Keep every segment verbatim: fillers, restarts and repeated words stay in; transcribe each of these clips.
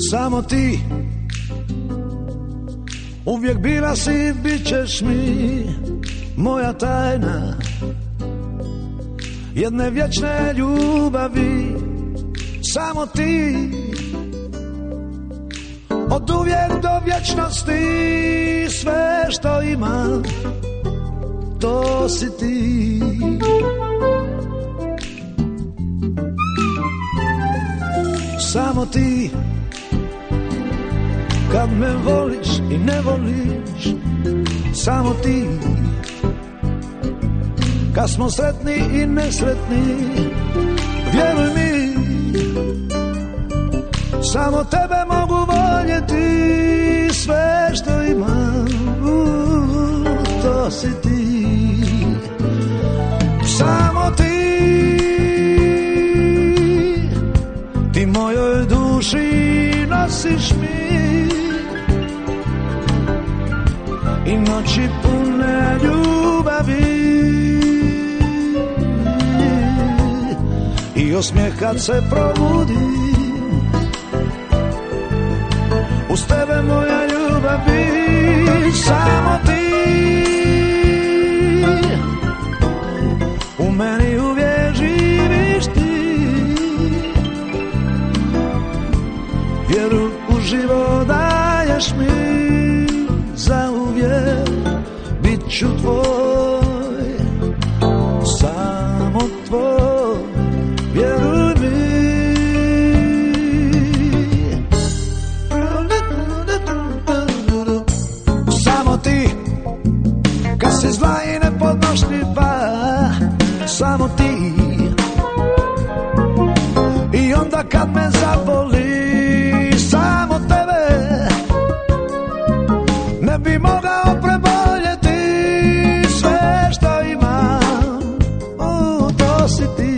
Samo ti uvijek bila si, bit ćeš mi moja tajna jedne vječne ljubavi. Samo ti od uvijek do vječnosti, sve što imam to si ti. Samo ti kad me voliš i ne voliš, samo ti kad smo sretni i nesretni, vjeruj mi, samo tebe mogu voljeti, sve što imam to si ti. Samo ti, ti mojoj duši nosiš mir i noći pune ljubavi i osmijeh kad se probudi. Uz tebe moja ljubavi, samo ti u meni uvijek živiš ti. Vjeru u život daješ mi, zauvijek bit ću tvoj, samo tvoj, vjeruj mi. Samo ti kad si zla i nepodnošljiva, samo ti i onda kad me zaboli, samo tebe ne bi mogao preboljeti, sve što imam o, to si ti.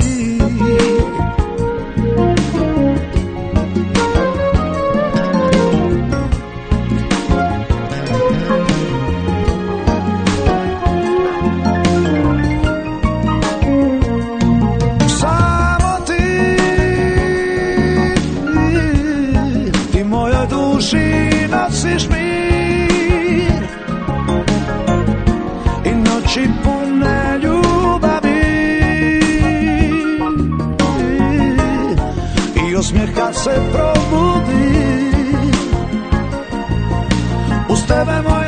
Nosiš mir i noći pune ljubavi i osmijeh kad se probudi. Uz tebe moj